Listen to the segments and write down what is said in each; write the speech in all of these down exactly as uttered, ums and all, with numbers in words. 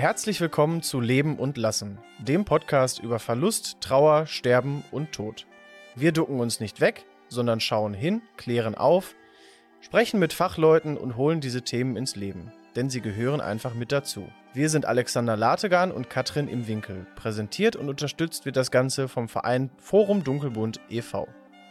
Herzlich willkommen zu Leben und Lassen, dem Podcast über Verlust, Trauer, Sterben und Tod. Wir ducken uns nicht weg, sondern schauen hin, klären auf, sprechen mit Fachleuten und holen diese Themen ins Leben, denn sie gehören einfach mit dazu. Wir sind Alexander Lategan und Katrin im Winkel. Präsentiert und unterstützt wird das Ganze vom Verein Forum Dunkelbunt e V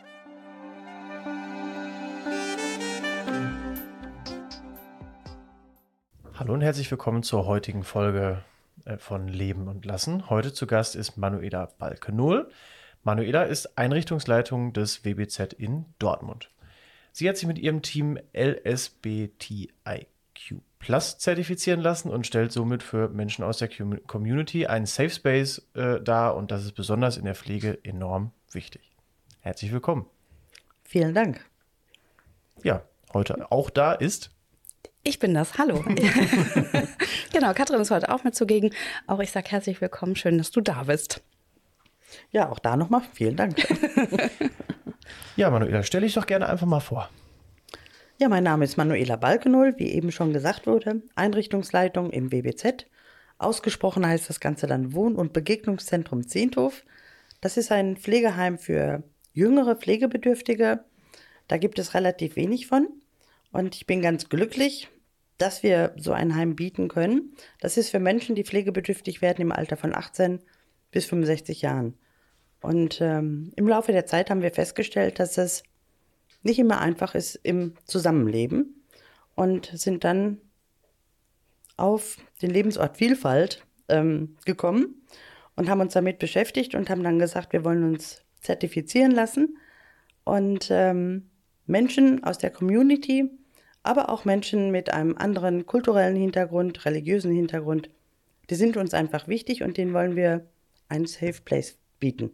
Hallo und herzlich willkommen zur heutigen Folge von Leben und Lassen. Heute zu Gast ist Manuela Balke-Nohl. Manuela ist Einrichtungsleitung des W B Z in Dortmund. Sie hat sich mit ihrem Team L S B T I Q Plus zertifizieren lassen und stellt somit für Menschen aus der Community einen Safe Space äh, dar, und das ist besonders in der Pflege enorm wichtig. Herzlich willkommen. Vielen Dank. Ja, heute auch da ist... Ich bin das, hallo. Genau, Katrin ist heute auch mit zugegen. Auch ich sage herzlich willkommen, schön, dass du da bist. Ja, auch da nochmal vielen Dank. Ja, Manuela, stell dich doch gerne einfach mal vor. Ja, mein Name ist Manuela Balke-Nohl, wie eben schon gesagt wurde, Einrichtungsleitung im W B Z. Ausgesprochen heißt das Ganze dann Wohn- und Begegnungszentrum Zehnthof. Das ist ein Pflegeheim für jüngere Pflegebedürftige. Da gibt es relativ wenig von. Und ich bin ganz glücklich, dass wir so ein Heim bieten können. Das ist für Menschen, die pflegebedürftig werden im Alter von achtzehn bis fünfundsechzig Jahren. Und ähm, im Laufe der Zeit haben wir festgestellt, dass es nicht immer einfach ist im Zusammenleben, und sind dann auf den Lebensort Vielfalt ähm, gekommen und haben uns damit beschäftigt und haben dann gesagt, wir wollen uns zertifizieren lassen und ähm, Menschen aus der Community, aber auch Menschen mit einem anderen kulturellen Hintergrund, religiösen Hintergrund, die sind uns einfach wichtig und denen wollen wir einen Safe Place bieten.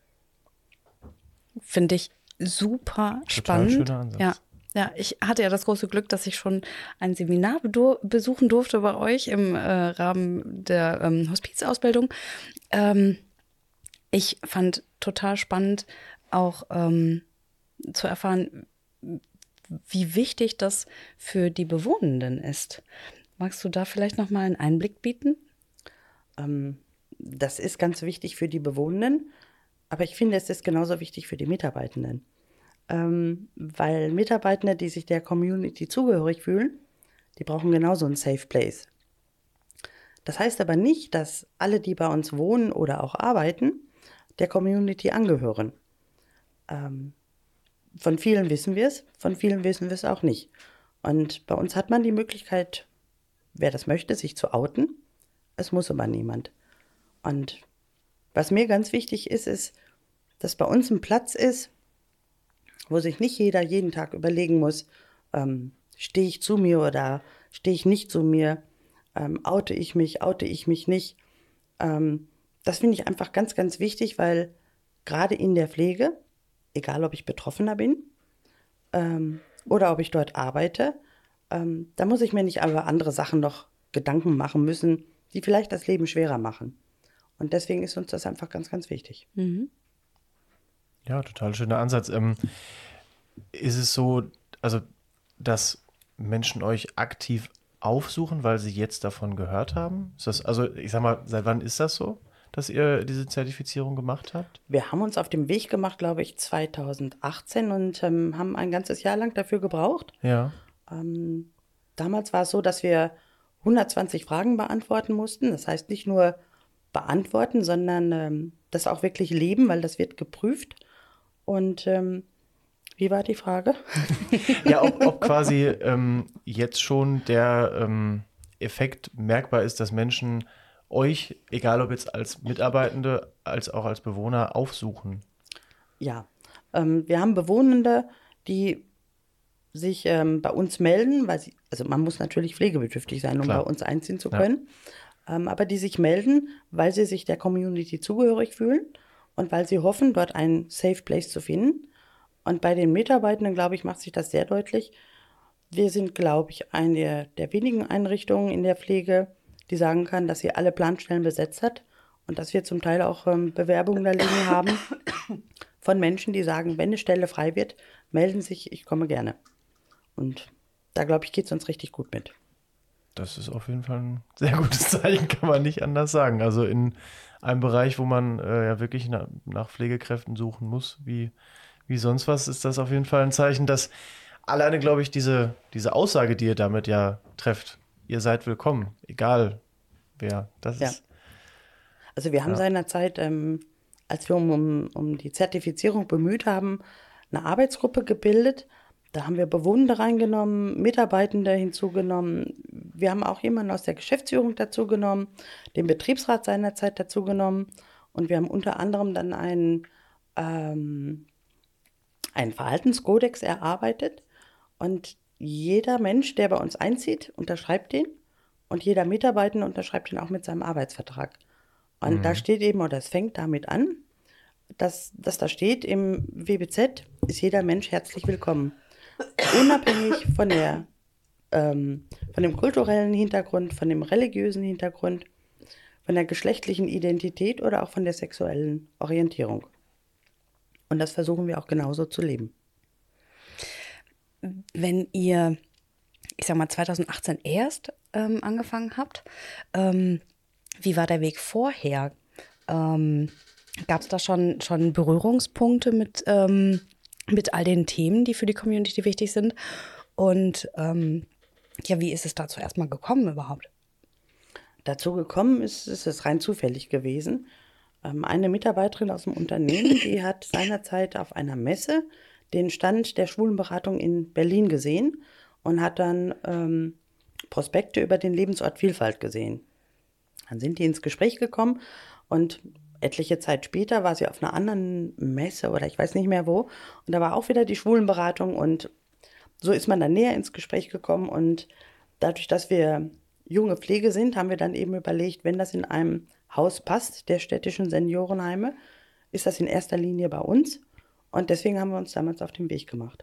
Finde ich super Total spannend. schöner Ansatz. Ja, ja, ich hatte ja das große Glück, dass ich schon ein Seminar bedur- besuchen durfte bei euch im äh, Rahmen der ähm, Hospizausbildung. Ähm, ich fand total spannend, auch ähm, zu erfahren, wie wichtig das für die Bewohnenden ist. Magst du da vielleicht noch mal einen Einblick bieten? Ähm, das ist ganz wichtig für die Bewohnenden, aber ich finde, es ist genauso wichtig für die Mitarbeitenden. Ähm, weil Mitarbeitende, die sich der Community zugehörig fühlen, die brauchen genauso einen Safe Place. Das heißt aber nicht, dass alle, die bei uns wohnen oder auch arbeiten, der Community angehören. Ähm, Von vielen wissen wir es, von vielen wissen wir es auch nicht. Und bei uns hat man die Möglichkeit, wer das möchte, sich zu outen. Es muss aber niemand. Und was mir ganz wichtig ist, ist, dass bei uns ein Platz ist, wo sich nicht jeder jeden Tag überlegen muss, ähm, stehe ich zu mir oder stehe ich nicht zu mir, ähm, oute ich mich, oute ich mich nicht. Ähm, das finde ich einfach ganz, ganz wichtig, weil gerade in der Pflege, egal ob ich Betroffener bin ähm, oder ob ich dort arbeite, ähm, da muss ich mir nicht über andere Sachen noch Gedanken machen müssen, die vielleicht das Leben schwerer machen. Und deswegen ist uns das einfach ganz, ganz wichtig. Mhm. Ja, total schöner Ansatz. Ähm, ist es so, also, dass Menschen euch aktiv aufsuchen, weil sie jetzt davon gehört haben? Ist das, also, ich sag mal, seit wann ist das so, dass ihr diese Zertifizierung gemacht habt? Wir haben uns auf den Weg gemacht, glaube ich, zweitausendachtzehn und ähm, haben ein ganzes Jahr lang dafür gebraucht. Ja. Ähm, damals war es so, dass wir hundertzwanzig Fragen beantworten mussten. Das heißt nicht nur beantworten, sondern ähm, das auch wirklich leben, weil das wird geprüft. Und ähm, wie war die Frage? Ja, ob, ob quasi ähm, jetzt schon der ähm, Effekt merkbar ist, dass Menschen euch, egal ob jetzt als Mitarbeitende, als auch als Bewohner, aufsuchen. Ja, ähm, wir haben Bewohnende, die sich ähm, bei uns melden, weil sie, also man muss natürlich pflegebedürftig sein, um Klar. bei uns einziehen zu Ja. können, ähm, aber die sich melden, weil sie sich der Community zugehörig fühlen und weil sie hoffen, dort einen Safe Place zu finden. Und bei den Mitarbeitenden, glaube ich, macht sich das sehr deutlich. Wir sind, glaube ich, eine der wenigen Einrichtungen in der Pflege, die sagen kann, dass sie alle Planstellen besetzt hat und dass wir zum Teil auch ähm, Bewerbungen da liegen haben von Menschen, die sagen, wenn eine Stelle frei wird, melden sich, ich komme gerne. Und da, glaube ich, geht es uns richtig gut mit. Das ist auf jeden Fall ein sehr gutes Zeichen, kann man nicht anders sagen. Also in einem Bereich, wo man äh, ja wirklich nach, nach Pflegekräften suchen muss, wie, wie sonst was, ist das auf jeden Fall ein Zeichen, dass alleine, glaube ich, diese, diese Aussage, die ihr damit ja trefft, ihr seid willkommen, egal wer, das Ja. ist... Also wir haben Ja. seinerzeit, ähm, als wir um, um, um die Zertifizierung bemüht haben, eine Arbeitsgruppe gebildet. Da haben wir Bewohner reingenommen, Mitarbeitende hinzugenommen. Wir haben auch jemanden aus der Geschäftsführung dazugenommen, den Betriebsrat seinerzeit dazugenommen. Und wir haben unter anderem dann einen, ähm, einen Verhaltenskodex erarbeitet. Und jeder Mensch, der bei uns einzieht, unterschreibt den. Und jeder Mitarbeitende unterschreibt den auch mit seinem Arbeitsvertrag. Und da steht eben, oder es fängt damit an, dass, dass da steht, im W B Z ist jeder Mensch herzlich willkommen. Unabhängig von, der, ähm, von dem kulturellen Hintergrund, von dem religiösen Hintergrund, von der geschlechtlichen Identität oder auch von der sexuellen Orientierung. Und das versuchen wir auch genauso zu leben. Wenn ihr, ich sag mal, zwanzig achtzehn erst ähm, angefangen habt, ähm, wie war der Weg vorher? Ähm, Gab es da schon, schon Berührungspunkte mit, ähm, mit all den Themen, die für die Community wichtig sind? Und ähm, ja, wie ist es dazu erstmal gekommen überhaupt? Dazu gekommen ist, ist es rein zufällig gewesen. Ähm, eine Mitarbeiterin aus dem Unternehmen, die hat seinerzeit auf einer Messe den Stand der Schwulenberatung in Berlin gesehen und hat dann ähm, Prospekte über den Lebensort Vielfalt gesehen. Dann sind die ins Gespräch gekommen und etliche Zeit später war sie auf einer anderen Messe oder ich weiß nicht mehr wo. Und da war auch wieder die Schwulenberatung und so ist man dann näher ins Gespräch gekommen. Und dadurch, dass wir junge Pflege sind, haben wir dann eben überlegt, wenn das in einem Haus passt, der städtischen Seniorenheime, ist das in erster Linie bei uns. Und deswegen haben wir uns damals auf den Weg gemacht.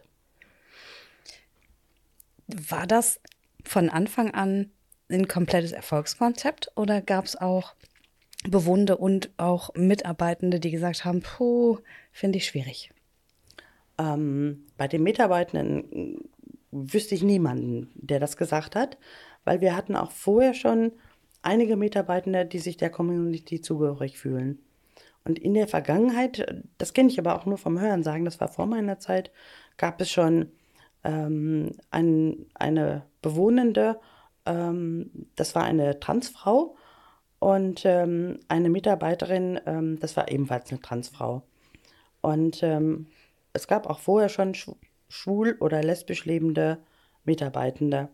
War das von Anfang an ein komplettes Erfolgskonzept oder gab es auch Bewohner und auch Mitarbeitende, die gesagt haben, puh, finde ich schwierig? Ähm, bei den Mitarbeitenden wüsste ich niemanden, der das gesagt hat, weil wir hatten auch vorher schon einige Mitarbeitende, die sich der Community zugehörig fühlen. Und in der Vergangenheit, das kenne ich aber auch nur vom Hörensagen, das war vor meiner Zeit, gab es schon ähm, ein, eine Bewohnende, ähm, das war eine Transfrau und ähm, eine Mitarbeiterin, ähm, das war ebenfalls eine Transfrau. Und ähm, es gab auch vorher schon schw- schwul oder lesbisch lebende Mitarbeitende.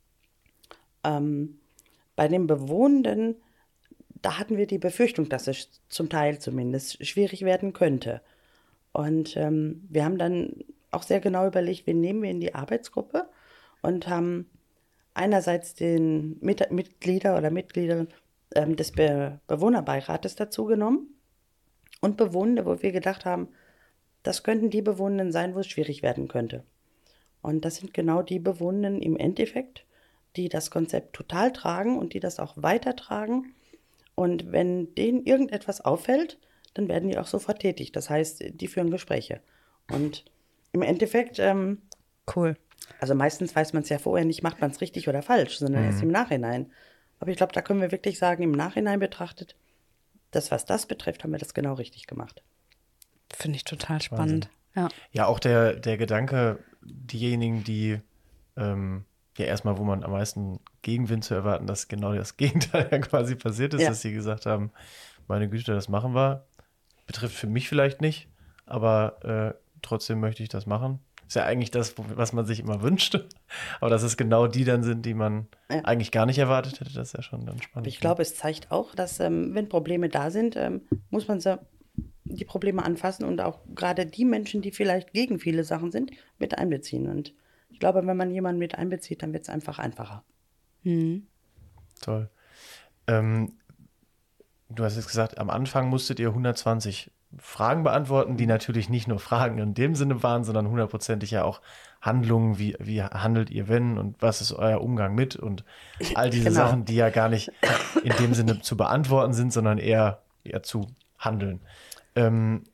Ähm, bei den Bewohnenden, da hatten wir die Befürchtung, dass es zum Teil zumindest schwierig werden könnte. Und ähm, wir haben dann auch sehr genau überlegt, wen nehmen wir in die Arbeitsgruppe und haben einerseits den Mit Mitglieder oder Mitgliederin ähm, des Be Bewohnerbeirates dazu genommen und Bewohner, wo wir gedacht haben, das könnten die Bewohner sein, wo es schwierig werden könnte. Und das sind genau die Bewohner im Endeffekt, die das Konzept total tragen und die das auch weitertragen. Und wenn denen irgendetwas auffällt, dann werden die auch sofort tätig. Das heißt, die führen Gespräche. Und im Endeffekt, ähm, Cool. also meistens weiß man es ja vorher nicht, macht man es richtig oder falsch, sondern erst im Nachhinein. Aber ich glaube, da können wir wirklich sagen, im Nachhinein betrachtet, das, was das betrifft, haben wir das genau richtig gemacht. Finde ich total spannend. Ja. Ja, auch der, der Gedanke, diejenigen, die ähm, ja erstmal, wo man am meisten Gegenwind zu erwarten, dass genau das Gegenteil ja quasi passiert ist, Ja. dass sie gesagt haben, meine Güte, das machen wir. Betrifft für mich vielleicht nicht, aber äh, trotzdem möchte ich das machen. Ist ja eigentlich das, wo- was man sich immer wünscht. Aber dass es genau die dann sind, die man Ja. eigentlich gar nicht erwartet hätte, das ist ja schon dann spannend. Aber ich glaube, es zeigt auch, dass ähm, wenn Probleme da sind, ähm, muss man sie, die Probleme anfassen und auch gerade die Menschen, die vielleicht gegen viele Sachen sind, mit einbeziehen. Und ich glaube, wenn man jemanden mit einbezieht, dann wird es einfach einfacher. Toll. Ähm, du hast jetzt gesagt, am Anfang musstet ihr hundertzwanzig Fragen beantworten, die natürlich nicht nur Fragen in dem Sinne waren, sondern hundertprozentig ja auch Handlungen, wie, wie handelt ihr wenn und was ist euer Umgang mit und all diese Genau. Sachen, die ja gar nicht in dem Sinne zu beantworten sind, sondern eher, eher zu handeln. Ähm,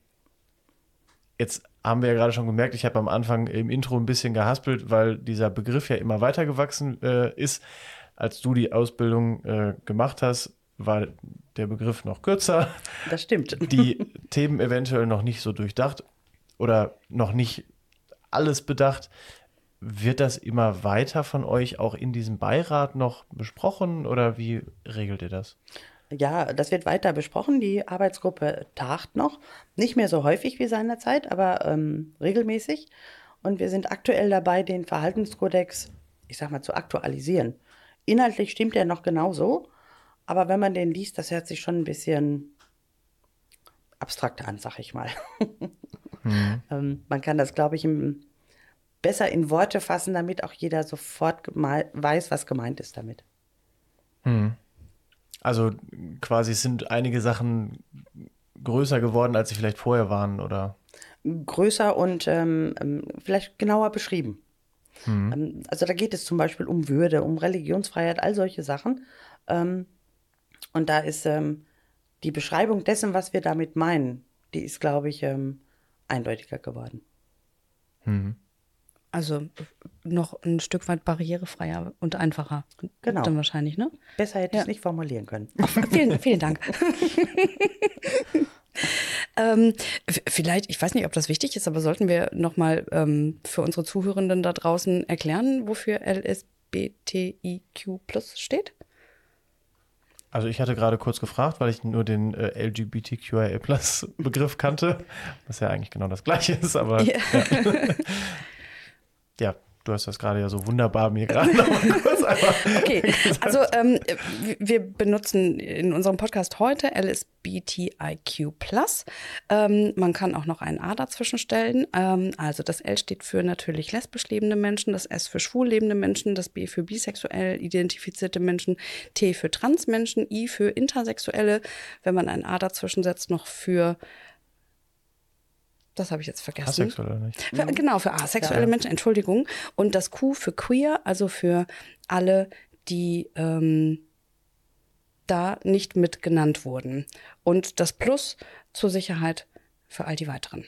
jetzt haben wir ja gerade schon gemerkt, ich habe am Anfang im Intro ein bisschen gehaspelt, weil dieser Begriff ja immer weiter gewachsen äh, ist. als du die Ausbildung äh, gemacht hast, war der Begriff noch kürzer. Das stimmt. Die Themen eventuell noch nicht so durchdacht oder noch nicht alles bedacht. Wird das immer weiter von euch auch in diesem Beirat noch besprochen oder wie regelt ihr das? Ja, das wird weiter besprochen. Die Arbeitsgruppe tagt noch. Nicht mehr so häufig wie seinerzeit, aber ähm, regelmäßig. Und wir sind aktuell dabei, den Verhaltenskodex, ich sag mal, zu aktualisieren. Inhaltlich stimmt er noch genauso, aber wenn man den liest, das hört sich schon ein bisschen abstrakt an, sag ich mal. Mhm. ähm, man kann das, glaube ich, im, besser in Worte fassen, damit auch jeder sofort geme- weiß, was gemeint ist damit. Mhm. Also quasi sind einige Sachen größer geworden, als sie vielleicht vorher waren, oder? Größer und ähm, vielleicht genauer beschrieben. Mhm. Ähm, also da geht es zum Beispiel um Würde, um Religionsfreiheit, all solche Sachen. Ähm, und da ist ähm, die Beschreibung dessen, was wir damit meinen, die ist, glaube ich, ähm, eindeutiger geworden. Mhm. Also noch ein Stück weit barrierefreier und einfacher. Genau. Dann wahrscheinlich, ne? Besser hätte ich Ja. es nicht formulieren können. Oh, vielen, vielen Dank. ähm, f- vielleicht, ich weiß nicht, ob das wichtig ist, aber sollten wir nochmal ähm, für unsere Zuhörenden da draußen erklären, wofür L S B T I Q plus steht? Also ich hatte gerade kurz gefragt, weil ich nur den äh, L G B T Q I A plus Begriff kannte, was ja eigentlich genau das Gleiche ist, aber Ja. ja. Ja, du hast das gerade ja so wunderbar mir gerade noch mal kurz einmal Okay, gesagt. also ähm, wir benutzen in unserem Podcast heute L S B T I Q plus. Ähm, man kann auch noch ein A dazwischen stellen. Ähm, also das L steht für natürlich lesbisch lebende Menschen, das S für schwul lebende Menschen, das B für bisexuell identifizierte Menschen, T für Transmenschen, I für Intersexuelle. Wenn man ein A dazwischen setzt, noch für... Das habe ich jetzt vergessen. Asexuell oder nicht? Für, genau, für asexuelle Ja. Menschen, Entschuldigung. Und das Q für queer, also für alle, die ähm, da nicht mit genannt wurden. Und das Plus zur Sicherheit für all die weiteren.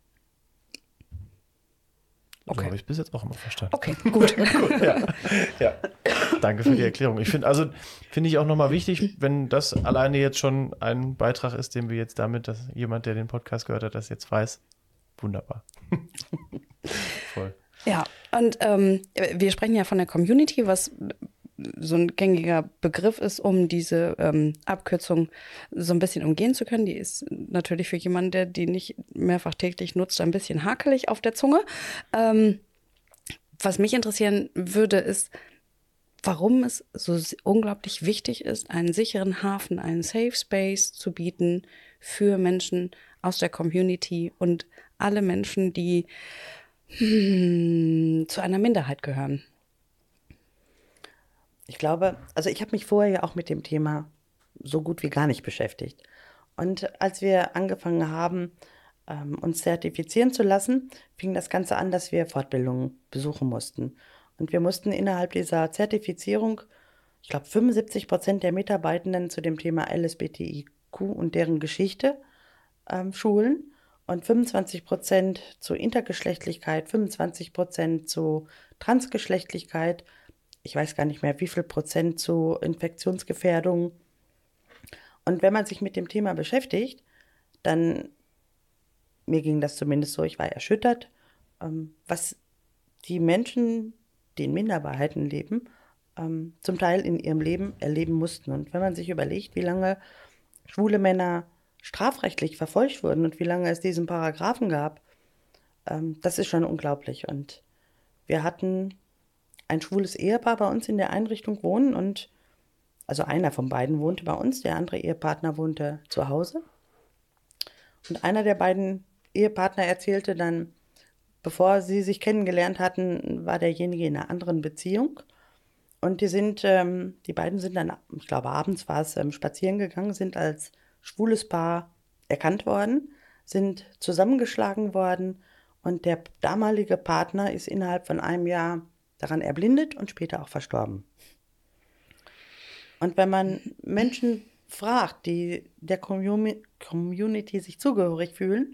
So Okay. habe ich bis jetzt auch immer verstanden. Okay, gut. Gut, ja. Ja. Danke für die Erklärung. Ich finde, also finde ich auch nochmal wichtig, wenn das alleine jetzt schon ein Beitrag ist, den wir jetzt damit, dass jemand, der den Podcast gehört hat, das jetzt weiß. Wunderbar. Voll. Ja, und ähm, wir sprechen ja von der Community, was so ein gängiger Begriff ist, um diese ähm, Abkürzung so ein bisschen umgehen zu können. Die ist natürlich für jemanden, der die nicht mehrfach täglich nutzt, ein bisschen hakelig auf der Zunge. Ähm, was mich interessieren würde, ist, warum es so unglaublich wichtig ist, einen sicheren Hafen, einen Safe Space zu bieten für Menschen aus der Community und alle Menschen, die hm, zu einer Minderheit gehören. Ich glaube, also ich habe mich vorher ja auch mit dem Thema so gut wie gar nicht beschäftigt. Und als wir angefangen haben, ähm, uns zertifizieren zu lassen, fing das Ganze an, dass wir Fortbildungen besuchen mussten. Und wir mussten innerhalb dieser Zertifizierung, ich glaube, fünfundsiebzig Prozent der Mitarbeitenden zu dem Thema L S B T I Q und deren Geschichte ähm, schulen und fünfundzwanzig Prozent zu Intergeschlechtlichkeit, fünfundzwanzig Prozent zu Transgeschlechtlichkeit. Ich weiß gar nicht mehr, wie viel Prozent zu Infektionsgefährdung. Und wenn man sich mit dem Thema beschäftigt, dann, mir ging das zumindest so, ich war erschüttert, ähm, was die Menschen, die in Minderheiten leben, ähm, zum Teil in ihrem Leben erleben mussten. Und wenn man sich überlegt, wie lange schwule Männer strafrechtlich verfolgt wurden und wie lange es diesen Paragraphen gab, ähm, das ist schon unglaublich. Und wir hatten ein schwules Ehepaar bei uns in der Einrichtung wohnen und also einer von beiden wohnte bei uns, der andere Ehepartner wohnte zu Hause. Und einer der beiden Ehepartner erzählte dann, bevor sie sich kennengelernt hatten, war derjenige in einer anderen Beziehung. Und die sind, ähm, die beiden sind dann, ich glaube abends war es, ähm, spazieren gegangen, sind als schwules Paar erkannt worden, sind zusammengeschlagen worden und der damalige Partner ist innerhalb von einem Jahr daran erblindet und später auch verstorben. Und wenn man Menschen fragt, die der Community sich zugehörig fühlen,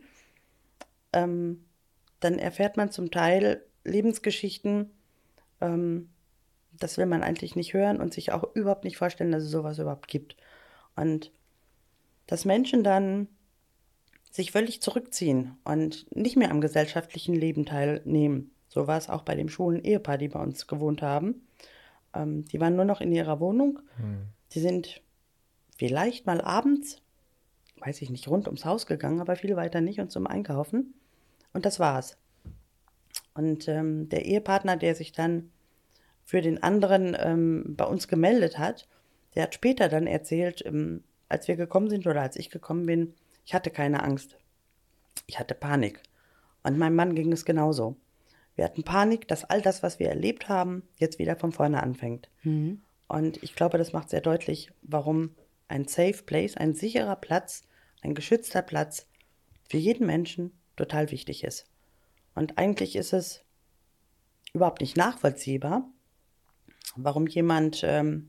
ähm, dann erfährt man zum Teil Lebensgeschichten, ähm, das will man eigentlich nicht hören und sich auch überhaupt nicht vorstellen, dass es sowas überhaupt gibt. Und dass Menschen dann sich völlig zurückziehen und nicht mehr am gesellschaftlichen Leben teilnehmen. So war es auch bei dem schwulen Ehepaar, die bei uns gewohnt haben. Ähm, die waren nur noch in ihrer Wohnung. Hm. Die sind vielleicht mal abends, weiß ich nicht, rund ums Haus gegangen, aber viel weiter nicht und zum Einkaufen. Und das war's. Und ähm, der Ehepartner, der sich dann für den anderen ähm, bei uns gemeldet hat, der hat später dann erzählt, ähm, als wir gekommen sind oder als ich gekommen bin, ich hatte keine Angst. Ich hatte Panik. Und meinem Mann ging es genauso. Wir hatten Panik, dass all das, was wir erlebt haben, jetzt wieder von vorne anfängt. Mhm. Und ich glaube, das macht sehr deutlich, warum ein Safe Place, ein sicherer Platz, ein geschützter Platz für jeden Menschen total wichtig ist. Und eigentlich ist es überhaupt nicht nachvollziehbar, warum jemand ähm,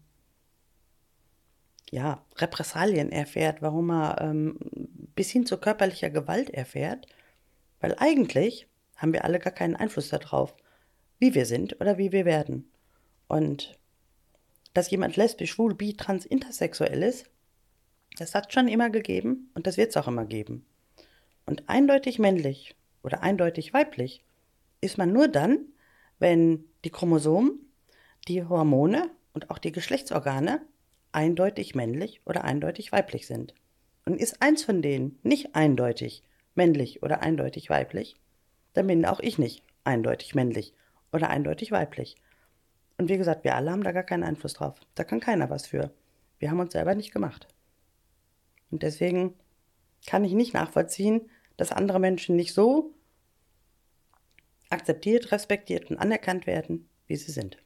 ja, Repressalien erfährt, warum er ähm, bis hin zu körperlicher Gewalt erfährt, weil eigentlich haben wir alle gar keinen Einfluss darauf, wie wir sind oder wie wir werden. Und dass jemand lesbisch, schwul, bi, trans, intersexuell ist, das hat es schon immer gegeben und das wird es auch immer geben. Und eindeutig männlich oder eindeutig weiblich ist man nur dann, wenn die Chromosomen, die Hormone und auch die Geschlechtsorgane eindeutig männlich oder eindeutig weiblich sind. Und ist eins von denen nicht eindeutig männlich oder eindeutig weiblich, dann bin auch ich nicht eindeutig männlich oder eindeutig weiblich. Und wie gesagt, wir alle haben da gar keinen Einfluss drauf. Da kann keiner was für. Wir haben uns selber nicht gemacht. Und deswegen kann ich nicht nachvollziehen, dass andere Menschen nicht so akzeptiert, respektiert und anerkannt werden, wie sie sind.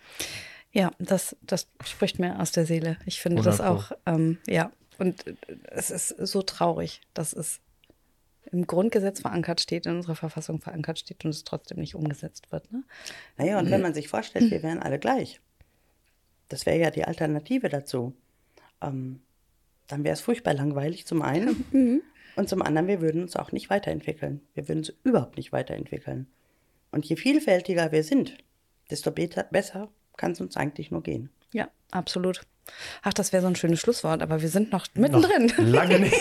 Ja, das, das spricht mir aus der Seele. Ich finde das auch, ähm, ja, und es ist so traurig, dass es im Grundgesetz verankert steht, in unserer Verfassung verankert steht und es trotzdem nicht umgesetzt wird. Ne? Naja, und wenn man sich vorstellt, wir wären alle gleich, das wäre ja die Alternative dazu, ähm, dann wäre es furchtbar langweilig zum einen und zum anderen, wir würden uns auch nicht weiterentwickeln. Wir würden uns überhaupt nicht weiterentwickeln. Und je vielfältiger wir sind, desto beter, besser kann es uns eigentlich nur gehen. Ja, absolut. Ach, das wäre so ein schönes Schlusswort, aber wir sind noch mittendrin. Noch lange nicht.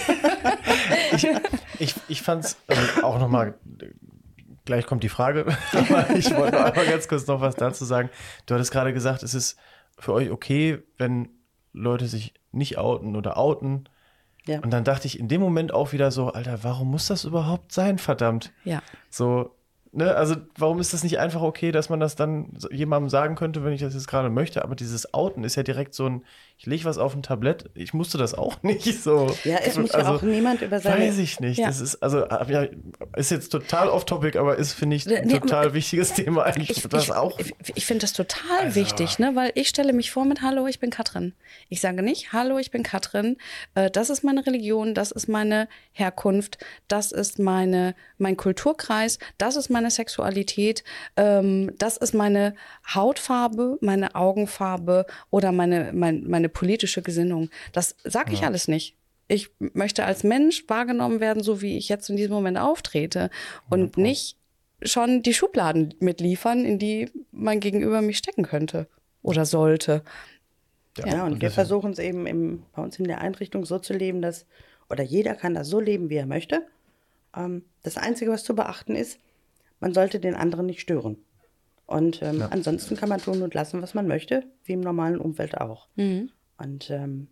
ich ich, ich fand es also auch nochmal, gleich kommt die Frage, aber ich wollte noch einmal ganz kurz noch was dazu sagen. Du hattest gerade gesagt, es ist für euch okay, wenn Leute sich nicht outen oder outen. Ja. Und dann dachte ich in dem Moment auch wieder so, Alter, warum muss das überhaupt sein, verdammt? Ja. So, ne, also warum ist das nicht einfach okay, dass man das dann jemandem sagen könnte, wenn ich das jetzt gerade möchte? Aber dieses Outen ist ja direkt so ein, ich lege was auf ein Tablett, ich musste das auch nicht so. Ja, es muss also, ja auch niemand über seine... Weiß ich nicht. Ja. Das ist, also, ja, ist jetzt total off-topic, aber ist, finde ich, ein Nee, total aber wichtiges Thema eigentlich. Ich, das ich, auch. ich, ich finde das total Also. wichtig, ne? Weil ich stelle mich vor mit Hallo, ich bin Katrin. Ich sage nicht, Hallo, ich bin Katrin. Äh, das ist meine Religion, das ist meine Herkunft, das ist meine, mein Kulturkreis, das ist meine Sexualität, ähm, das ist meine Hautfarbe, meine Augenfarbe oder meine, mein, meine politische Gesinnung. Das sage ich Ja. alles nicht. Ich möchte als Mensch wahrgenommen werden, so wie ich jetzt in diesem Moment auftrete und nicht schon die Schubladen mitliefern, in die mein Gegenüber mich stecken könnte oder sollte. Ja, und, und wir das- versuchen es eben im, bei uns in der Einrichtung so zu leben, dass, oder jeder kann das so leben, wie er möchte. Ähm, das Einzige, was zu beachten ist, man sollte den anderen nicht stören. Und ähm, Ja. ansonsten kann man tun und lassen, was man möchte, wie im normalen Umfeld auch. Mhm. Und ähm,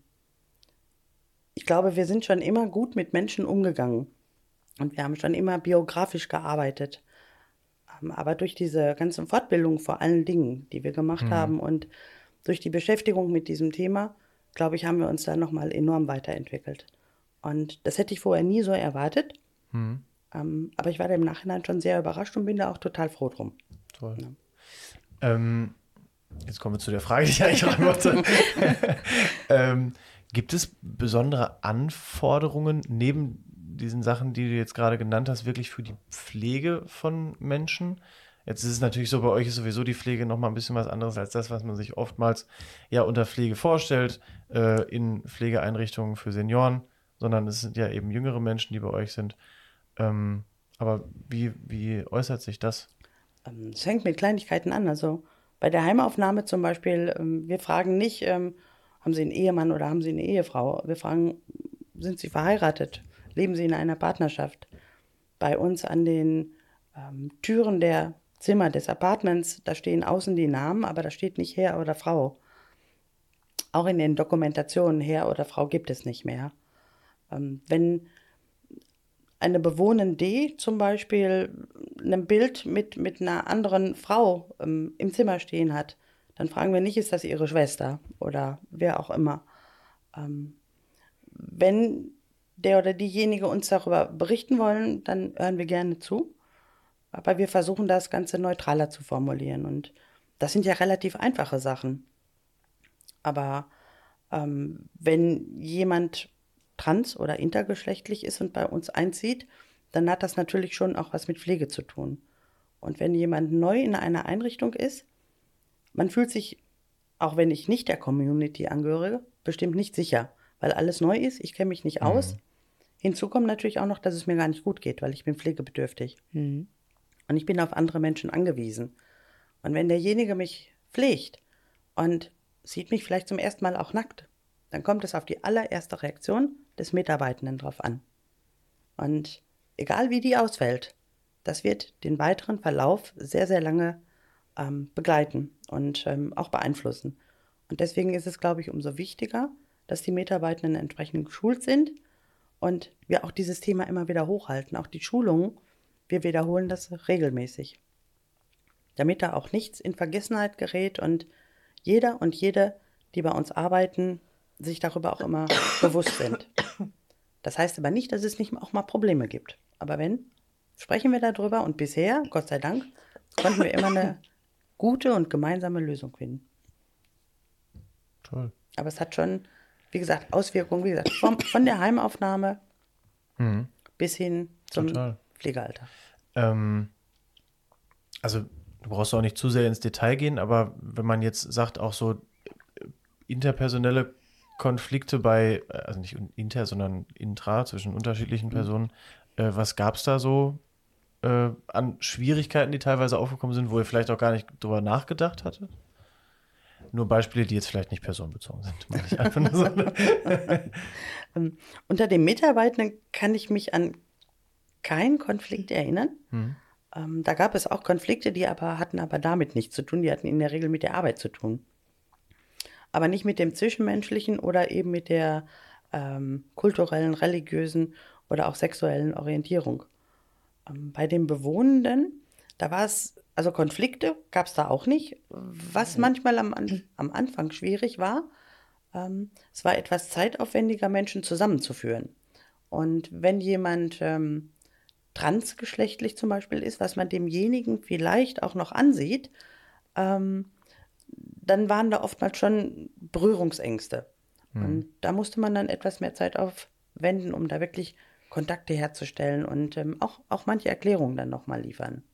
ich glaube, wir sind schon immer gut mit Menschen umgegangen. Und wir haben schon immer biografisch gearbeitet. Ähm, aber durch diese ganzen Fortbildungen vor allen Dingen, die wir gemacht haben und durch die Beschäftigung mit diesem Thema, glaube ich, haben wir uns da nochmal enorm weiterentwickelt. Und das hätte ich vorher nie so erwartet. Mhm. Ähm, aber ich war da im Nachhinein schon sehr überrascht und bin da auch total froh drum. Toll. Ja. Ähm, jetzt kommen wir zu der Frage, die ich eigentlich haben wollte. ähm, gibt es besondere Anforderungen neben diesen Sachen, die du jetzt gerade genannt hast, wirklich für die Pflege von Menschen? Jetzt ist es natürlich so, bei euch ist sowieso die Pflege noch mal ein bisschen was anderes als das, was man sich oftmals ja unter Pflege vorstellt, äh, in Pflegeeinrichtungen für Senioren, sondern es sind ja eben jüngere Menschen, die bei euch sind. Ähm, aber wie, wie äußert sich das? Ähm, Es fängt mit Kleinigkeiten an. Also Bei der Heimaufnahme zum Beispiel, ähm, wir fragen nicht, ähm, haben Sie einen Ehemann oder haben Sie eine Ehefrau? Wir fragen, sind Sie verheiratet? Leben Sie in einer Partnerschaft? Bei uns an den ähm, Türen der Zimmer des Apartments, da stehen außen die Namen, aber da steht nicht Herr oder Frau. Auch in den Dokumentationen Herr oder Frau gibt es nicht mehr. Ähm, wenn eine Bewohnende zum Beispiel ein Bild mit, mit einer anderen Frau ähm, im Zimmer stehen hat, dann fragen wir nicht, ist das ihre Schwester oder wer auch immer. Ähm, wenn der oder diejenige uns darüber berichten wollen, dann hören wir gerne zu. Aber wir versuchen das Ganze neutraler zu formulieren. Und das sind ja relativ einfache Sachen. Aber ähm, wenn jemand trans- oder intergeschlechtlich ist und bei uns einzieht, dann hat das natürlich schon auch was mit Pflege zu tun. Und wenn jemand neu in einer Einrichtung ist, man fühlt sich, auch wenn ich nicht der Community angehöre, bestimmt nicht sicher, weil alles neu ist, ich kenne mich nicht aus. Mhm. Hinzu kommt natürlich auch noch, dass es mir gar nicht gut geht, weil ich bin pflegebedürftig. Mhm. Und ich bin auf andere Menschen angewiesen. Und wenn derjenige mich pflegt und sieht mich vielleicht zum ersten Mal auch nackt, dann kommt es auf die allererste Reaktion des Mitarbeitenden drauf an. Und egal wie die ausfällt, das wird den weiteren Verlauf sehr, sehr lange ähm, begleiten und ähm, auch beeinflussen. Und deswegen ist es, glaube ich, umso wichtiger, dass die Mitarbeitenden entsprechend geschult sind und wir auch dieses Thema immer wieder hochhalten. Auch die Schulungen, wir wiederholen das regelmäßig, damit da auch nichts in Vergessenheit gerät und jeder und jede, die bei uns arbeiten, sich darüber auch immer bewusst sind. Das heißt aber nicht, dass es nicht auch mal Probleme gibt. Aber wenn, sprechen wir darüber und bisher, Gott sei Dank, konnten wir immer eine gute und gemeinsame Lösung finden. Toll. Aber es hat schon, wie gesagt, Auswirkungen, wie gesagt, vom, von der Heimaufnahme Mhm. bis hin zum Total. Pflegealter. Ähm, also du brauchst auch nicht zu sehr ins Detail gehen, aber wenn man jetzt sagt, auch so äh, interpersonelle Konflikte bei, äh, also nicht inter, sondern intra zwischen unterschiedlichen Personen, äh, was gab es da so äh, an Schwierigkeiten, die teilweise aufgekommen sind, wo ihr vielleicht auch gar nicht drüber nachgedacht hattet? Nur Beispiele, die jetzt vielleicht nicht personenbezogen sind. Meine ich einfach nur so. Ähm, unter den Mitarbeitern kann ich mich an keinen Konflikt erinnern. Mhm. Ähm, da gab es auch Konflikte, die aber hatten aber damit nichts zu tun. Die hatten in der Regel mit der Arbeit zu tun. Aber nicht mit dem Zwischenmenschlichen oder eben mit der ähm, kulturellen, religiösen oder auch sexuellen Orientierung. Ähm, bei den Bewohnenden, da war es, also Konflikte gab es da auch nicht. Was manchmal am, An- am Anfang schwierig war, ähm, es war etwas zeitaufwendiger, Menschen zusammenzuführen. Und wenn jemand ähm, transgeschlechtlich zum Beispiel ist, was man demjenigen vielleicht auch noch ansieht, ähm, dann waren da oftmals schon Berührungsängste. Und da musste man dann etwas mehr Zeit aufwenden, um da wirklich Kontakte herzustellen und ähm, auch, auch manche Erklärungen dann nochmal liefern.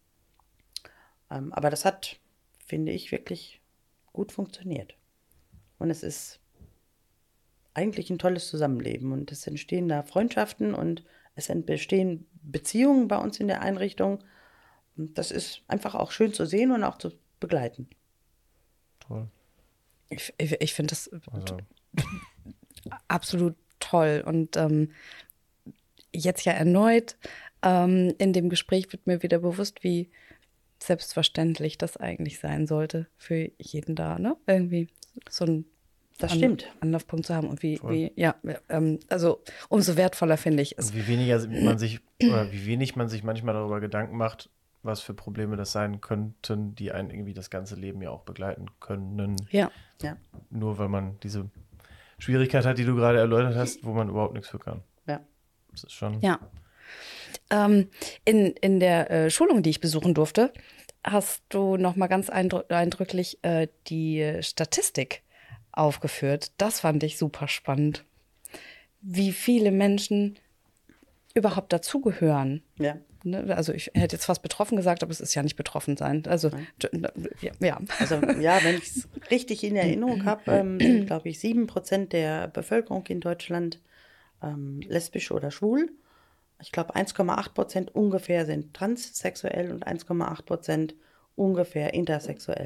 Ähm, aber das hat, finde ich, wirklich gut funktioniert. Und es ist eigentlich ein tolles Zusammenleben. Und es entstehen da Freundschaften und es entstehen Beziehungen bei uns in der Einrichtung. Und das ist einfach auch schön zu sehen und auch zu begleiten. Toll. Ich, ich, ich finde das Also, absolut toll. Und ähm, jetzt ja erneut ähm, in dem Gespräch wird mir wieder bewusst, wie selbstverständlich das eigentlich sein sollte für jeden da, ne? Irgendwie so ein Das An- stimmt. Anlaufpunkt zu haben. Und wie, Voll. wie ja, ähm, also umso wertvoller finde ich es. und wie weniger man sich, oder wie wenig man sich manchmal darüber Gedanken macht, was für Probleme das sein könnten, die einen irgendwie das ganze Leben ja auch begleiten können. Ja. Ja, Nur weil man diese Schwierigkeit hat, die du gerade erläutert hast, wo man überhaupt nichts für kann. ja. Das ist schon. Ja. Ähm, in, in der äh, Schulung, die ich besuchen durfte, hast du noch mal ganz eindrü- eindrücklich äh, die Statistik aufgeführt. Das fand ich super spannend. Wie viele Menschen überhaupt dazugehören. Ja. Ne? Also ich hätte jetzt fast betroffen gesagt, aber es ist ja nicht betroffen sein. Also ja. ja. Also ja, wenn ich es richtig in Erinnerung habe, ähm, sind, glaube ich, sieben Prozent der Bevölkerung in Deutschland ähm, lesbisch oder schwul. Ich glaube, eins Komma acht Prozent ungefähr sind transsexuell und eins Komma acht Prozent ungefähr intersexuell.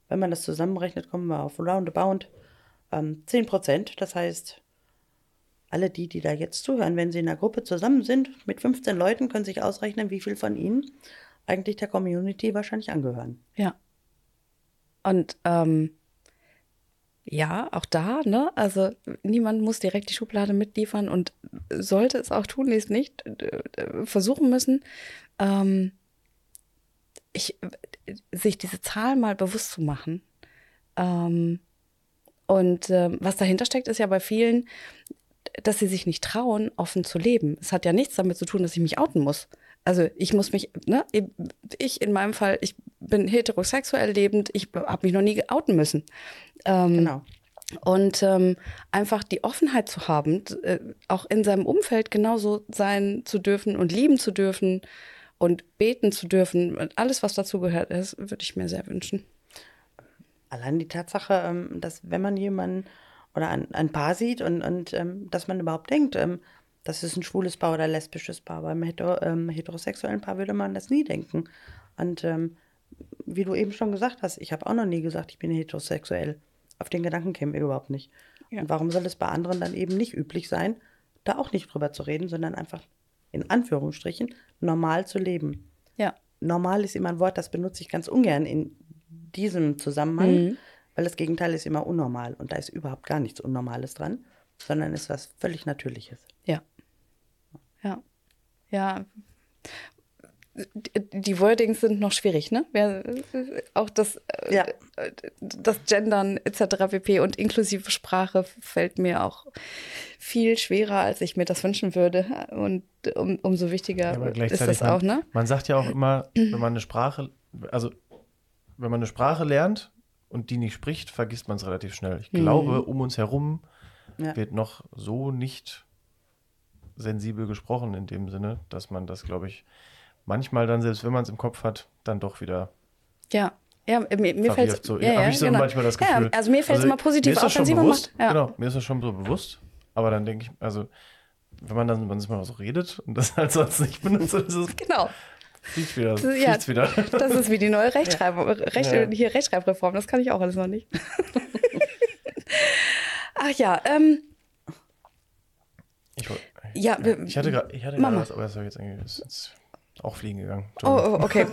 Wenn man das zusammenrechnet, kommen wir auf roundabout ähm, zehn Prozent. Das heißt, alle die, die da jetzt zuhören, wenn sie in einer Gruppe zusammen sind, mit fünfzehn Leuten, können sich ausrechnen, wie viel von ihnen eigentlich der Community wahrscheinlich angehören. Ja. Und ähm, ja, auch da, ne? Also niemand muss direkt die Schublade mitliefern und sollte es auch tun, die es nicht äh, versuchen müssen. Ähm, ich, sich diese Zahl mal bewusst zu machen. Ähm, und ähm, was dahinter steckt, ist ja bei vielen, dass sie sich nicht trauen, offen zu leben. Es hat ja nichts damit zu tun, dass ich mich outen muss. Also ich muss mich, ne, ich in meinem Fall, ich bin heterosexuell lebend, ich habe mich noch nie outen müssen. Ähm, Genau. Und ähm, einfach die Offenheit zu haben, äh, auch in seinem Umfeld genauso sein zu dürfen und lieben zu dürfen und beten zu dürfen, und alles, was dazu gehört, das würde ich mir sehr wünschen. Allein die Tatsache, ähm, dass wenn man jemanden oder ein, ein Paar sieht und, und ähm, dass man überhaupt denkt, ähm, das ist ein schwules Paar oder lesbisches Paar. Beim hetero, ähm, heterosexuellen Paar würde man das nie denken. Und ähm, wie du eben schon gesagt hast, ich habe auch noch nie gesagt, ich bin heterosexuell. Auf den Gedanken kämen wir überhaupt nicht. Ja. Und warum soll es bei anderen dann eben nicht üblich sein, da auch nicht drüber zu reden, sondern einfach in Anführungsstrichen normal zu leben? Ja. Normal ist immer ein Wort, das benutze ich ganz ungern in diesem Zusammenhang, Mhm. weil das Gegenteil ist immer unnormal und da ist überhaupt gar nichts Unnormales dran, sondern ist was völlig Natürliches. Ja. Ja. Ja. Die, die Wordings sind noch schwierig, ne? Ja, auch das, äh, Ja. das Gendern et cetera pp. Und inklusive Sprache fällt mir auch viel schwerer, als ich mir das wünschen würde. Und um, umso wichtiger Ja, aber ist gleichzeitig, das auch, man, ne? man sagt ja auch immer, wenn man eine Sprache, also wenn man eine Sprache lernt und die nicht spricht, vergisst man es relativ schnell. Ich glaube, um uns herum Ja. wird noch so nicht sensibel gesprochen in dem Sinne, dass man das, glaube ich, manchmal dann, selbst wenn man es im Kopf hat, dann doch wieder Ja. Ja, mir, mir fällt verwirft. So, ja, habe ja, ich so genau. manchmal das Gefühl. Ja, also mir fällt es immer positiv mir ist das schon offensiver bewusst, macht. Ja. Genau, mir ist das schon so bewusst. Aber dann denke ich, also wenn man dann manchmal so redet und das halt sonst nicht benutzt, ist es Genau. fliegt wieder. Das ist- ja, fliegt's wieder. Das ist wie die neue Rechtschreib Recht Ja. hier Rechtschreibreform. Das kann ich auch alles noch nicht. Ach ja, ähm, Ich, wollt- Ja, ja, wir- ich hatte gerade ich hatte Mama. gerade was, aber das ist jetzt irgendwie ist jetzt auch fliegen gegangen. oh, oh, okay.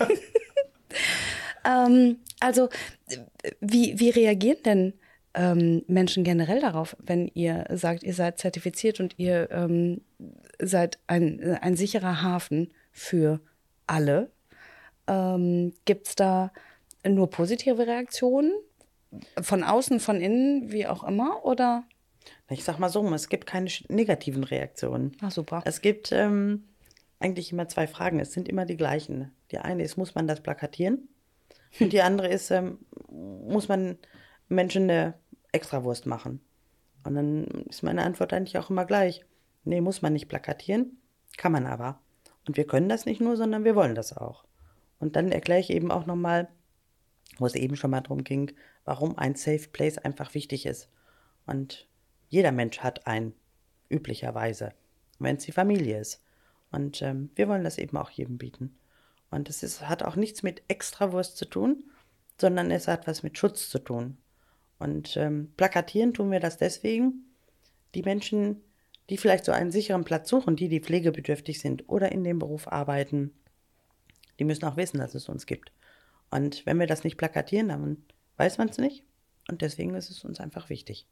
ähm, also, äh, wie, wie reagieren denn ähm, Menschen generell darauf, wenn ihr sagt, ihr seid zertifiziert und ihr ähm, seid ein, ein sicherer Hafen für alle? Ähm, Gibt es da nur positive Reaktionen? Von außen, von innen, wie auch immer? Oder? Ich sag mal so, es gibt keine sch- negativen Reaktionen. Ah, super. Es gibt ähm, eigentlich immer zwei Fragen. Es sind immer die gleichen. Die eine ist, muss man das plakatieren? Und die andere ist, ähm, muss man Menschen eine Extrawurst machen? Und dann ist meine Antwort eigentlich auch immer gleich. Nee, muss man nicht plakatieren, kann man aber. Und wir können das nicht nur, sondern wir wollen das auch. Und dann erkläre ich eben auch nochmal, wo es eben schon mal darum ging, warum ein Safe Place einfach wichtig ist. Und jeder Mensch hat einen, üblicherweise, wenn es die Familie ist. Und ähm, wir wollen das eben auch jedem bieten. Und es ist, hat auch nichts mit Extrawurst zu tun, sondern es hat was mit Schutz zu tun. Und ähm, plakatieren tun wir das deswegen, die Menschen, die vielleicht so einen sicheren Platz suchen, die, die pflegebedürftig sind oder in dem Beruf arbeiten, die müssen auch wissen, dass es uns gibt. Und wenn wir das nicht plakatieren, dann weiß man es nicht. Und deswegen ist es uns einfach wichtig.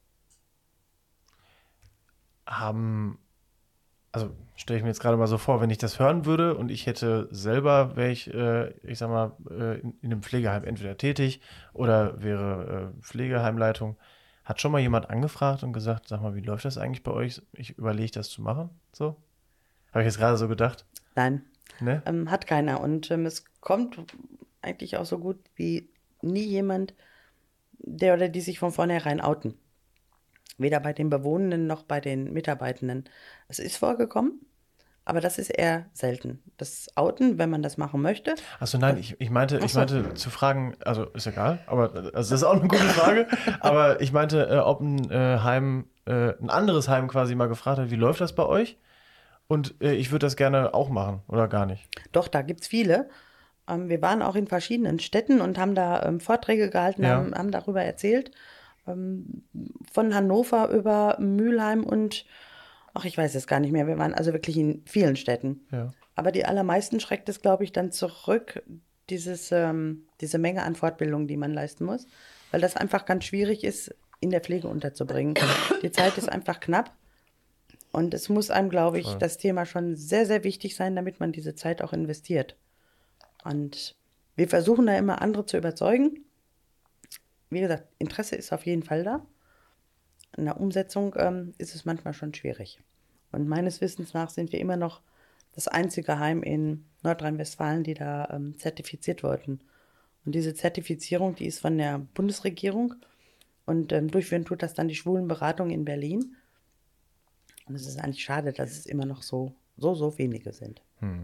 Haben, also stelle ich mir jetzt gerade mal so vor, wenn ich das hören würde und ich hätte selber, wäre ich, äh, ich sag mal, äh, in, in einem Pflegeheim entweder tätig oder wäre äh, Pflegeheimleitung, hat schon mal jemand angefragt und gesagt, sag mal, wie läuft das eigentlich bei euch? Ich überlege das zu machen, so? Habe ich jetzt gerade so gedacht, Nein, ne? ähm, hat keiner. Und ähm, es kommt eigentlich auch so gut wie nie jemand, der oder die sich von vornherein outen. Weder bei den Bewohnenden noch bei den Mitarbeitenden. Es ist vorgekommen, aber das ist eher selten. Das Outen, wenn man das machen möchte. Achso, nein, ich, ich meinte, Ach ich so. meinte zu fragen, also ist egal, aber also das ist auch eine gute Frage, aber ich meinte, äh, ob ein äh, Heim, äh, ein anderes Heim quasi mal gefragt hat, wie läuft das bei euch? Und äh, ich würde das gerne auch machen oder gar nicht. Doch, da gibt es viele. Ähm, wir waren auch in verschiedenen Städten und haben da ähm, Vorträge gehalten, Ja. haben, haben darüber erzählt. Ähm, von Hannover über Mülheim und, ach, ich weiß es gar nicht mehr. Wir waren also wirklich in vielen Städten. Ja. Aber die allermeisten schreckt es, glaube ich, dann zurück, dieses, ähm, diese Menge an Fortbildung, die man leisten muss, weil das einfach ganz schwierig ist, in der Pflege unterzubringen. Die Zeit ist einfach knapp und es muss einem, glaube ich, Voll. das Thema schon sehr, sehr wichtig sein, damit man diese Zeit auch investiert. Und wir versuchen da immer andere zu überzeugen. Wie gesagt, Interesse ist auf jeden Fall da. In der Umsetzung ähm, ist es manchmal schon schwierig. Und meines Wissens nach sind wir immer noch das einzige Heim in Nordrhein-Westfalen, die da ähm, zertifiziert wurden. Und diese Zertifizierung, die ist von der Bundesregierung und ähm, durchführen tut das dann die Schwulenberatung in Berlin. Und es ist eigentlich schade, dass es immer noch so, so, so wenige sind.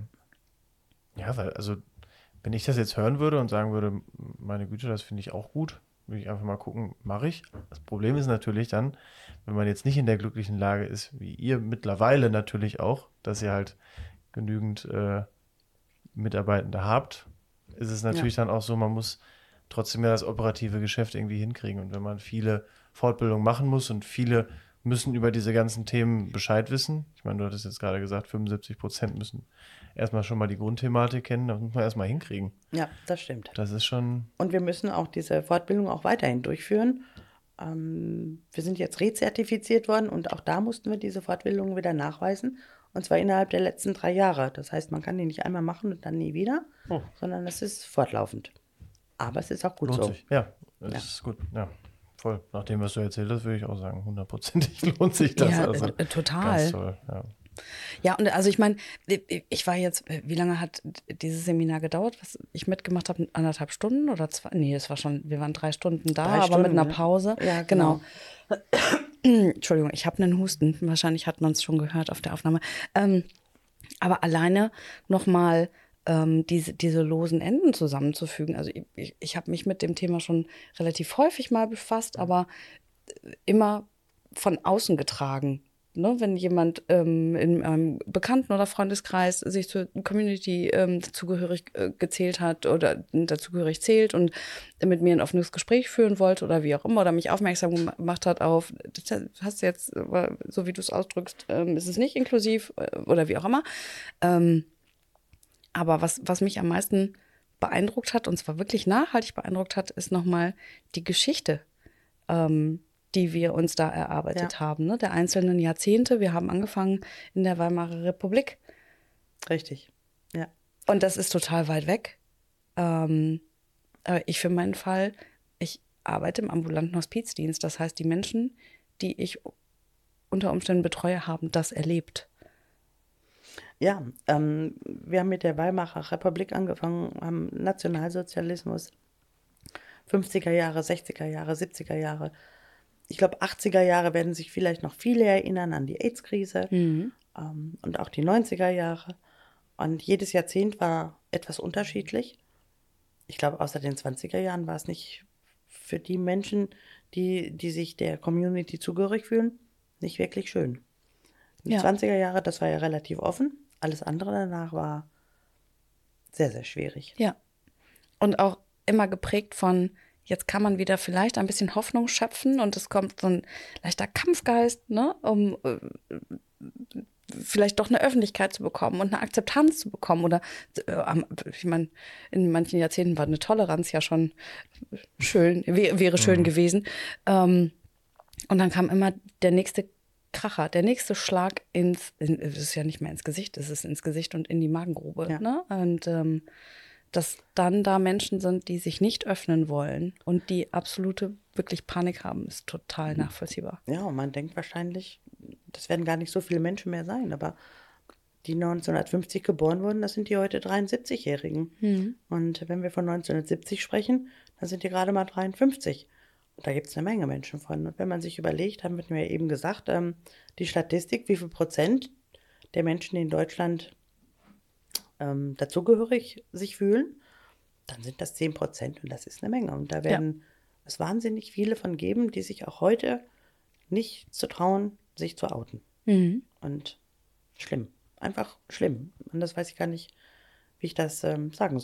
Ja, weil, also, wenn ich das jetzt hören würde und sagen würde, meine Güte, das finde ich auch gut, würde ich einfach mal gucken, mache ich. Das Problem ist natürlich dann, wenn man jetzt nicht in der glücklichen Lage ist, wie ihr mittlerweile natürlich auch, dass ihr halt genügend äh, Mitarbeitende habt, ist es natürlich dann auch so, man muss trotzdem ja das operative Geschäft irgendwie hinkriegen. Und wenn man viele Fortbildungen machen muss und viele müssen über diese ganzen Themen Bescheid wissen, ich meine, du hattest jetzt gerade gesagt, fünfundsiebzig Prozent müssen erstmal schon mal die Grundthematik kennen, das muss man erstmal hinkriegen. Ja, das stimmt. Das ist schon, Und wir müssen auch diese Fortbildung auch weiterhin durchführen. Ähm, wir sind jetzt rezertifiziert worden und auch da mussten wir diese Fortbildung wieder nachweisen. Und zwar innerhalb der letzten drei Jahre. Das heißt, man kann die nicht einmal machen und dann nie wieder, Oh. sondern es ist fortlaufend. Aber es ist auch gut lohnt so. sich. Ja, das Ja. ist gut, ja. Voll. Nach dem, was du erzählt hast, würde ich auch sagen, hundertprozentig lohnt sich das. Ja, also, äh, total. Ganz toll, ja. Ja, und also ich meine, ich war jetzt, wie lange hat dieses Seminar gedauert, was ich mitgemacht habe? Anderthalb Stunden oder zwei? Nee, es war schon, wir waren drei Stunden da, Drei aber Stunden, mit einer ne? Pause. Ja, genau. genau. Entschuldigung, ich habe einen Husten. Wahrscheinlich hat man es schon gehört auf der Aufnahme. Ähm, aber alleine nochmal ähm, diese, diese losen Enden zusammenzufügen. Also ich, ich, ich habe mich mit dem Thema schon relativ häufig mal befasst, aber immer von außen getragen. Ne, wenn jemand ähm, in einem Bekannten- oder Freundeskreis sich zur Community ähm, dazugehörig äh, gezählt hat oder dazugehörig zählt und mit mir ein offenes Gespräch führen wollte oder wie auch immer oder mich aufmerksam gemacht hat auf, das hast du jetzt, so wie du es ausdrückst, ähm, ist es nicht inklusiv äh, oder wie auch immer. Ähm, aber was, was mich am meisten beeindruckt hat, und zwar wirklich nachhaltig beeindruckt hat, ist nochmal die Geschichte, ähm, die wir uns da erarbeitet Ja. haben, ne? Der einzelnen Jahrzehnte. Wir haben angefangen in der Weimarer Republik. Richtig. Ja. Und das ist total weit weg. Ähm, aber ich für meinen Fall, ich arbeite im ambulanten Hospizdienst. Das heißt, die Menschen, die ich unter Umständen betreue, haben das erlebt. Ja, ähm, wir haben mit der Weimarer Republik angefangen, haben Nationalsozialismus, fünfziger Jahre, sechziger Jahre, siebziger Jahre. Ich glaube, achtziger Jahre werden sich vielleicht noch viele erinnern an die AIDS-Krise ähm, und auch die neunziger Jahre. Und jedes Jahrzehnt war etwas unterschiedlich. Ich glaube, außer den zwanziger Jahren war es nicht für die Menschen, die, die sich der Community zugehörig fühlen, nicht wirklich schön. Die Ja. zwanziger Jahre, das war ja relativ offen. Alles andere danach war sehr, sehr schwierig. Ja. Und auch immer geprägt von, jetzt kann man wieder vielleicht ein bisschen Hoffnung schöpfen und es kommt so ein leichter Kampfgeist, ne, um äh, vielleicht doch eine Öffentlichkeit zu bekommen und eine Akzeptanz zu bekommen. Oder, äh, ich meine, in manchen Jahrzehnten war eine Toleranz ja schon schön, wär, wäre schön Mhm. gewesen. Ähm, und dann kam immer der nächste Kracher, der nächste Schlag ins, in, es ist ja nicht mehr ins Gesicht, es ist ins Gesicht und in die Magengrube. Ja. Ne? Und ähm, dass dann da Menschen sind, die sich nicht öffnen wollen und die absolute wirklich Panik haben, ist total nachvollziehbar. Ja, und man denkt wahrscheinlich, das werden gar nicht so viele Menschen mehr sein, aber die neunzehnhundertfünfzig geboren wurden, das sind die heute dreiundsiebzigjährigen. Und wenn wir von neunzehnhundertsiebzig sprechen, dann sind die gerade mal dreiundfünfzig. Und da gibt es eine Menge Menschen von. Und wenn man sich überlegt, haben wir ja eben gesagt, ähm, die Statistik, wie viel Prozent der Menschen in Deutschland ähm, dazugehörig sich fühlen, dann sind das zehn Prozent und das ist eine Menge. Und da werden es wahnsinnig viele von geben, die sich auch heute nicht zu trauen, sich zu outen. Mhm. Und schlimm. Einfach schlimm. Und das weiß ich gar nicht, wie ich das ähm, sagen soll.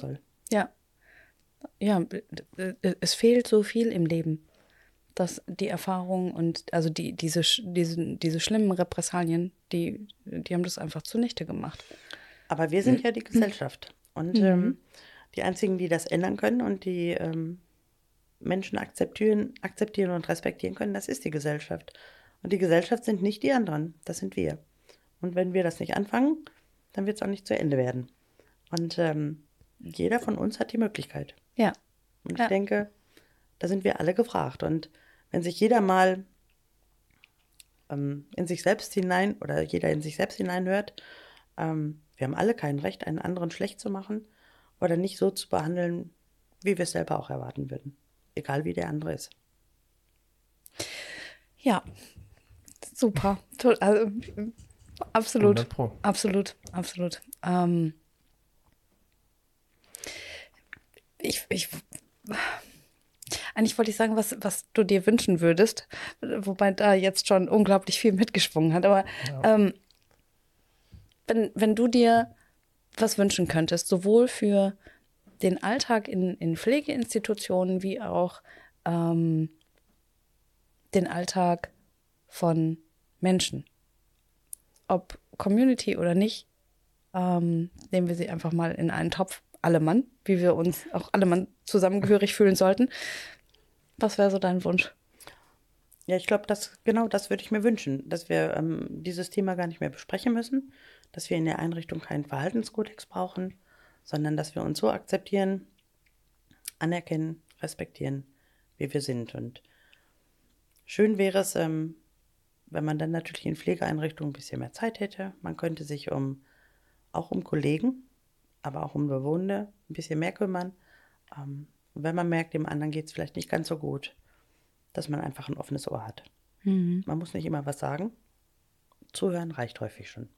Ja. Ja, es fehlt so viel im Leben, dass die Erfahrung und also die, diese, diese, diese schlimmen Repressalien, die, die haben das einfach zunichte gemacht. Aber wir sind ja die Gesellschaft. Und Mhm. ähm, die einzigen, die das ändern können und die ähm, Menschen akzeptieren, akzeptieren und respektieren können, das ist die Gesellschaft. Und die Gesellschaft sind nicht die anderen, das sind wir. Und wenn wir das nicht anfangen, dann wird es auch nicht zu Ende werden. Und ähm, jeder von uns hat die Möglichkeit. Ja. Und ich Ja. denke, da sind wir alle gefragt. Und wenn sich jeder mal ähm, in sich selbst hinein oder jeder in sich selbst hineinhört, ähm, wir haben alle kein Recht, einen anderen schlecht zu machen oder nicht so zu behandeln, wie wir es selber auch erwarten würden. Egal wie der andere ist. Ja, super. To- Also, absolut. hundert Pro. Absolut, absolut. Ähm, ich, ich, eigentlich wollte ich sagen, was, was du dir wünschen würdest, wobei da jetzt schon unglaublich viel mitgeschwungen hat. Aber Ja. ähm, wenn, wenn du dir was wünschen könntest, sowohl für den Alltag in, in Pflegeinstitutionen wie auch ähm, den Alltag von Menschen, ob Community oder nicht, ähm, nehmen wir sie einfach mal in einen Topf, alle Mann, wie wir uns auch alle Mann zusammengehörig fühlen sollten. Was wäre so dein Wunsch? Ja, ich glaube, das, genau das würde ich mir wünschen, dass wir ähm, dieses Thema gar nicht mehr besprechen müssen, dass wir in der Einrichtung keinen Verhaltenskodex brauchen, sondern dass wir uns so akzeptieren, anerkennen, respektieren, wie wir sind. Und schön wäre es, ähm, wenn man dann natürlich in Pflegeeinrichtungen ein bisschen mehr Zeit hätte. Man könnte sich um auch um Kollegen, aber auch um Bewohner ein bisschen mehr kümmern. Ähm, und wenn man merkt, dem anderen geht es vielleicht nicht ganz so gut, dass man einfach ein offenes Ohr hat. Mhm. Man muss nicht immer was sagen. Zuhören reicht häufig schon.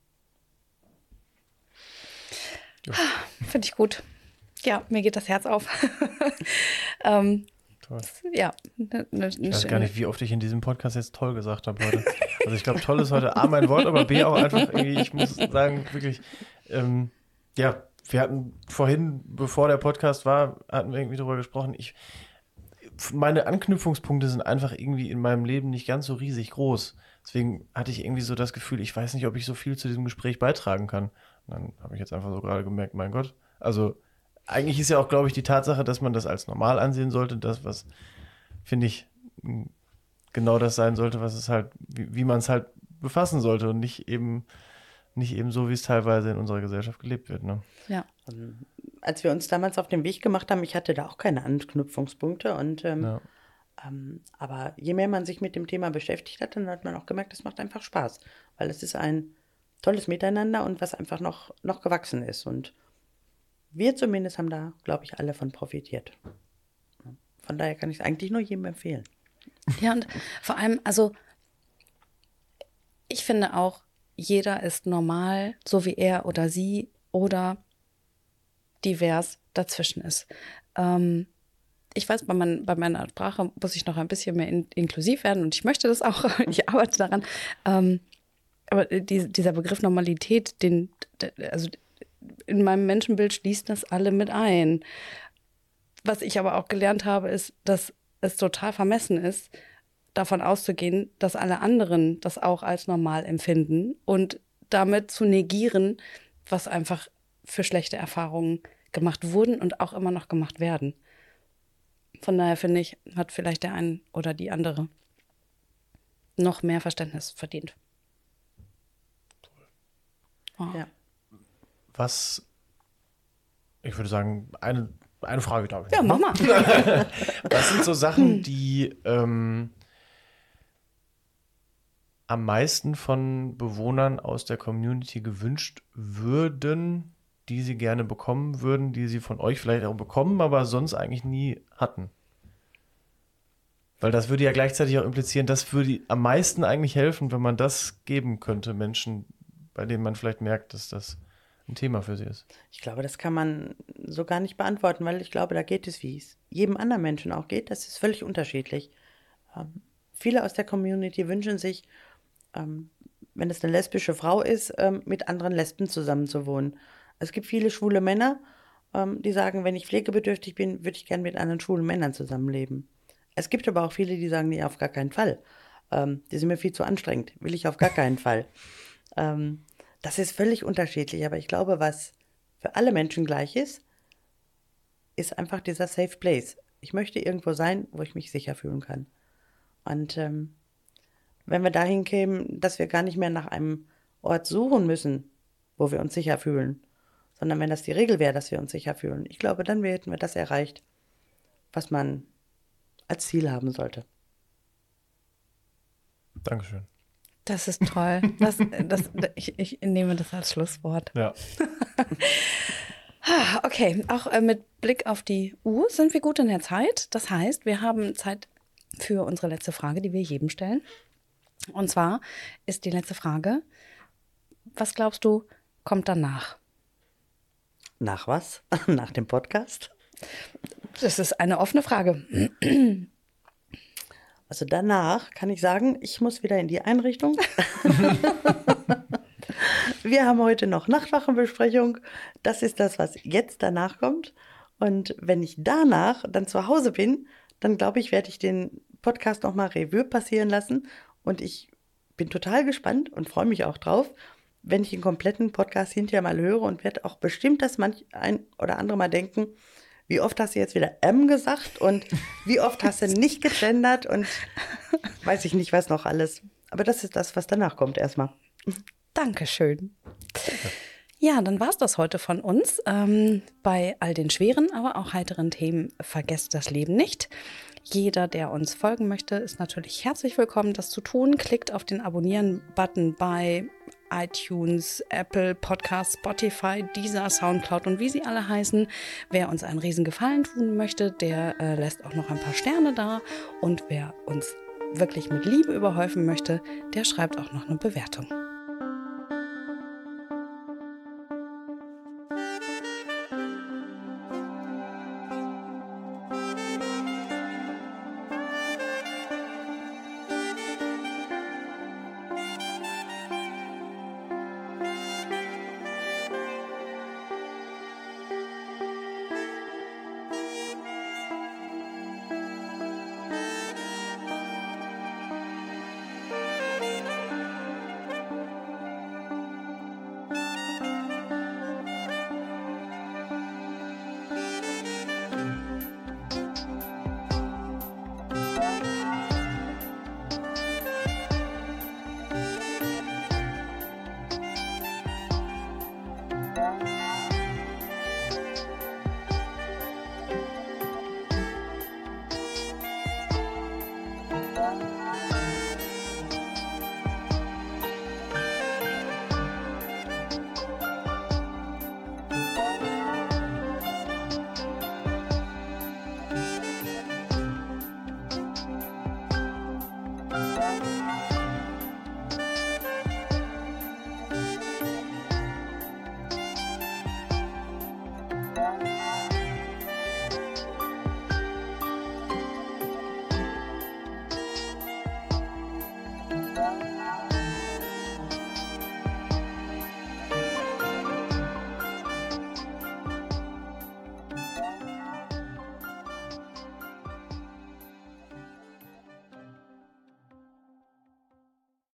Finde ich gut. Ja, mir geht das Herz auf. ähm, Toll. ja. Ne, ne, Ich weiß gar nicht, wie oft ich in diesem Podcast jetzt toll gesagt habe heute. Also ich glaube, toll ist heute A, mein Wort, aber B, auch einfach irgendwie, ich muss sagen, wirklich, ähm, ja, wir hatten vorhin, bevor der Podcast war, hatten wir irgendwie darüber gesprochen, ich, meine Anknüpfungspunkte sind einfach irgendwie in meinem Leben nicht ganz so riesig groß. Deswegen hatte ich irgendwie so das Gefühl, ich weiß nicht, ob ich so viel zu diesem Gespräch beitragen kann. Und dann habe ich jetzt einfach so gerade gemerkt, mein Gott, also eigentlich ist ja auch, glaube ich, die Tatsache, dass man das als normal ansehen sollte, das, was, finde ich, genau das sein sollte, was es halt, wie, wie man es halt befassen sollte und nicht eben, nicht eben so, wie es teilweise in unserer Gesellschaft gelebt wird. Ne? Ja. Und als wir uns damals auf den Weg gemacht haben, ich hatte da auch keine Anknüpfungspunkte. Und, ähm, Ja. ähm, aber je mehr man sich mit dem Thema beschäftigt hat, dann hat man auch gemerkt, es macht einfach Spaß. Weil es ist ein tolles Miteinander und was einfach noch, noch gewachsen ist. Und wir zumindest haben da, glaube ich, alle von profitiert. Von daher kann ich es eigentlich nur jedem empfehlen. Ja, und vor allem, also ich finde auch, jeder ist normal, so wie er oder sie oder divers dazwischen ist. Ähm, ich weiß, bei, mein, bei meiner Sprache muss ich noch ein bisschen mehr in, inklusiv werden und ich möchte das auch, ich arbeite daran. Ähm, aber die, dieser Begriff Normalität, den, also in meinem Menschenbild schließt das alle mit ein. Was ich aber auch gelernt habe, ist, dass es total vermessen ist, davon auszugehen, dass alle anderen das auch als normal empfinden und damit zu negieren, was einfach für schlechte Erfahrungen gemacht wurden und auch immer noch gemacht werden. Von daher finde ich, hat vielleicht der eine oder die andere noch mehr Verständnis verdient. Oh. Ja. Was, ich würde sagen, eine, eine Frage darf ich Ja, noch, mach ne? mal. Was sind so Sachen, die ähm, am meisten von Bewohnern aus der Community gewünscht würden, die sie gerne bekommen würden, die sie von euch vielleicht auch bekommen, aber sonst eigentlich nie hatten? Weil das würde ja gleichzeitig auch implizieren, das würde am meisten eigentlich helfen, wenn man das geben könnte, Menschen, bei denen man vielleicht merkt, dass das ein Thema für sie ist. Ich glaube, das kann man so gar nicht beantworten, weil ich glaube, da geht es, wie es jedem anderen Menschen auch geht. Das ist völlig unterschiedlich. Ähm, viele aus der Community wünschen sich, ähm, wenn es eine lesbische Frau ist, ähm, mit anderen Lesben zusammenzuwohnen. Es gibt viele schwule Männer, ähm, die sagen, wenn ich pflegebedürftig bin, würde ich gerne mit anderen schwulen Männern zusammenleben. Es gibt aber auch viele, die sagen, nee, auf gar keinen Fall. Ähm, die sind mir viel zu anstrengend, will ich auf gar keinen Fall. Ähm, das ist völlig unterschiedlich, aber ich glaube, was für alle Menschen gleich ist, ist einfach dieser Safe Place. Ich möchte irgendwo sein, wo ich mich sicher fühlen kann. Und ähm, wenn wir dahin kämen, dass wir gar nicht mehr nach einem Ort suchen müssen, wo wir uns sicher fühlen, sondern wenn das die Regel wäre, dass wir uns sicher fühlen, ich glaube, dann hätten wir das erreicht, was man als Ziel haben sollte. Dankeschön. Das ist toll. Das, das, ich, ich nehme das als Schlusswort. Ja. Okay, auch äh, mit Blick auf die Uhr sind wir gut in der Zeit. Das heißt, wir haben Zeit für unsere letzte Frage, die wir jedem stellen. Und zwar ist die letzte Frage, was glaubst du, kommt danach? Nach was? Nach dem Podcast? Das ist eine offene Frage. Also danach kann ich sagen, ich muss wieder in die Einrichtung. Wir haben heute noch Nachtwachenbesprechung. Das ist das, was jetzt danach kommt. Und wenn ich danach dann zu Hause bin, dann glaube ich, werde ich den Podcast nochmal Revue passieren lassen. Und ich bin total gespannt und freue mich auch drauf, wenn ich den kompletten Podcast hinterher mal höre und werde auch bestimmt das manch ein oder andere mal denken, wie oft hast du jetzt wieder M gesagt und wie oft hast du nicht gegendert und weiß ich nicht, was noch alles. Aber das ist das, was danach kommt erstmal. Dankeschön. Ja, dann war es das heute von uns. Ähm, bei all den schweren, aber auch heiteren Themen vergesst das Leben nicht. Jeder, der uns folgen möchte, ist natürlich herzlich willkommen, das zu tun. Klickt auf den Abonnieren-Button bei iTunes, Apple Podcasts, Spotify, Deezer, Soundcloud und wie sie alle heißen. Wer uns einen riesen Gefallen tun möchte, der äh, lässt auch noch ein paar Sterne da. Und wer uns wirklich mit Liebe überhäufen möchte, der schreibt auch noch eine Bewertung.